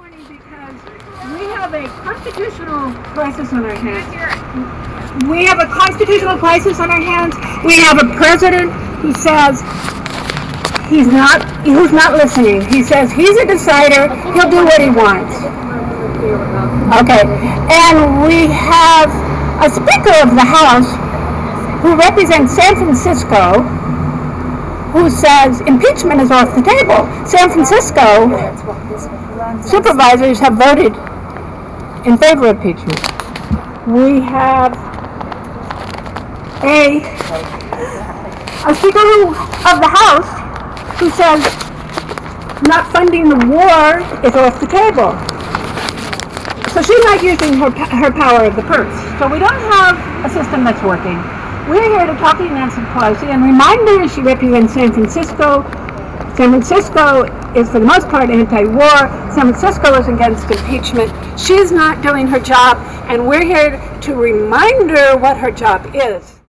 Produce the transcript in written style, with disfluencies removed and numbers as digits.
morning because we have a constitutional crisis on our hands. We have a constitutional crisis on our hands. We have a president who says who's not listening. He says he's a decider. He'll do what he wants. Okay. And we have a Speaker of the House who represents San Francisco who says impeachment is off the table. San Francisco supervisors have voted in favor of impeachment. We have a Speaker of the House who says not funding the war is off the table. So she's not using her power of the purse. So we don't have a system that's working. We're here to talk to Nancy Pelosi and remind her she represents San Francisco. San Francisco is for the most part anti-war. San Francisco is against impeachment. She's not doing her job, and we're here to remind her what her job is.